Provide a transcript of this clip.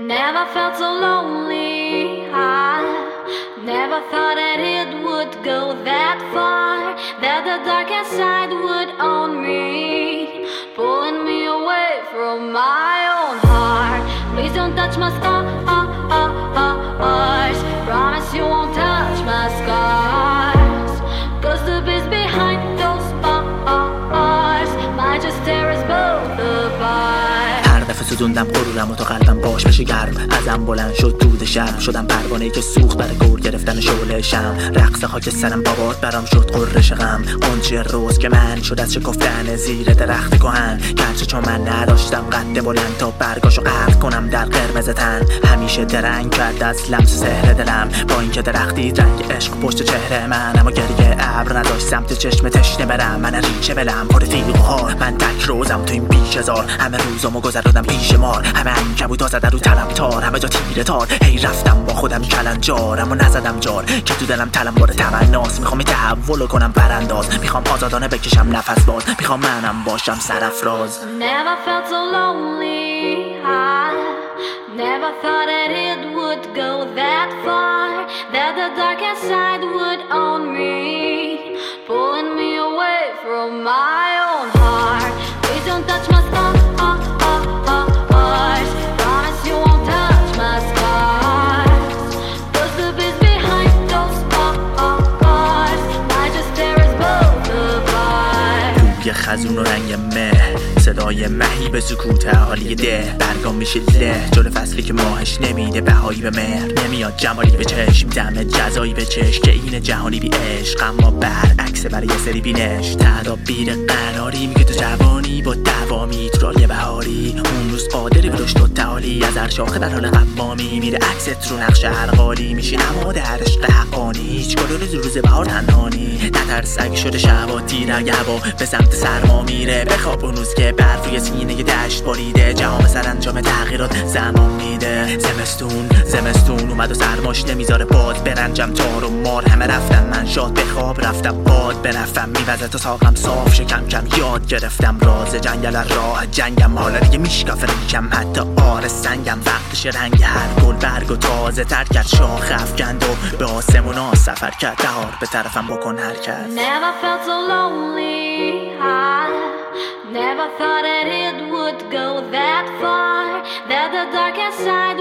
Never felt so lonely. I never thought that it would go that far, that the darkest side would own me, pulling me away from my own heart. Please don't touch my scars. Promise you won't touch my scars, 'cause the beast behind those bars might just tear us both apart. هر دفعه سوزوندم غرورم و تا قلبم باش بشه گرم، ازم بلند شد دود شرم، شدم پروانه‌ای که سوخت برای گور گرفتن شعله شم. رقص خاک سرم بابات برام شد قررش غم، قنچه روز که من شد از شکفتن زیر درخت کهن. گرچه چون من نداشتم قد بلند تا برگاشو غرق کنم در قرمز تن، همیشه درنگ کرد از لمس سحر دلم، با اینکه درختی رنگ عشق پشت چهره من، اما گریه ابر نداشت سمت چشم تشنه برم. من ریشه بلم پر تیغ و هار، من تک روزم تو این بیش هزار، همه روزامو گذروندم پیش مار، همه عنکبوتا زدن رو تنم تار، همه جا تیره تار. هی رفتم با خودم کلنجار، اما نزدم جار که تو دلم تلم بار تمناست. میخوام تحول کنم برانداز، میخوام آزادانه بکشم نفس باز، میخوام منم باشم سرافراز. Never felt so lonely. I never thought that it would go that far, that the darkest side would own me, pulling me away from my own heart. Please don't touch my scars. Promise you won't touch my scars, 'cause the beast behind those bars might just tear us both apart. بوی خزون و رنگ مه، صدای مهی به سکوت حالی ده، برگام میشه له جلو فصلی که ماهش نمیده بهایی به مهر. نمیاد جمالی به چشم، دم جزایی به چشم، که این جهانی بی عشق، اما برعکس برای یه سری بینش. تدابیر قراری میگه تو جوانی با دوامی تو راه بهاری، اون روز قادری به رشد و تعالی، از هر شاخه در حال قوامی میره عکست رو نقش ارقالی، میشی نما در عشق حقانی، هیچ کدوم روز بهار تنهانی. نترس اگه شده شبا تیر، اگه هوا به سمت سرما میره، بخواب اون روز که برف روی سینه دشت باریده، جهان سرانجام تغییرات زمان میده. زمستون اومد و سرماش نمیذاره باد برنجم تار و مار، همه رفتم من شاد به خواب رفتم باد برفتم، میوزه تا ساقم صاف شکم کم یاد گرفتم راز جنگل راه جنگم، حالا دیگه میشکاف ریکم حتی آر سنگم، وقتش رنگ هر گل برگ و تازه تر کرد، شاخ افکند و به آسمونا سفر کرد، بهار به طرفم بکن حرکت. Never felt so lonely. I never thought that it would go that far, that the darkest side